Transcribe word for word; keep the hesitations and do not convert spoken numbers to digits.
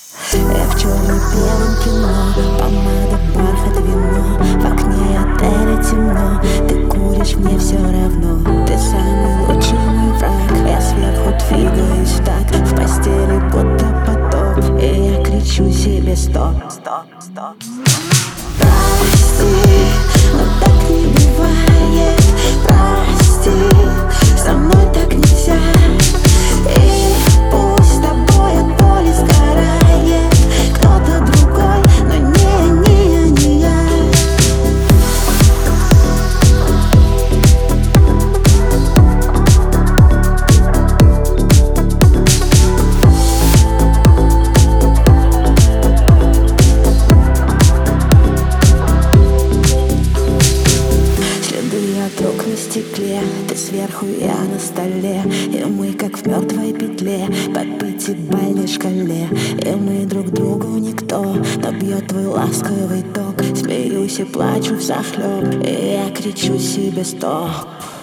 Я в черно-белом кино, помада, бархат, вино. В окне отеля темно, ты куришь, мне все равно. Ты самый лучший мой враг, я сверху двигаюсь в такт. В постели будто потоп, и я кричу себе стоп, стоп, стоп. Прости, но так не бывает. Прости, со мной так нельзя. И пусть с тобой от боли сгорает кто-то другой, но не, не, не я. Следы от рук на стекле, ты сверху, я на столе. И мы как в мертвой петле по пятибалльной шкале. И мы друг другу никто, но бьет твой ласковый ток. Смеюсь и плачу взахлеб, и я кричу себе стоп.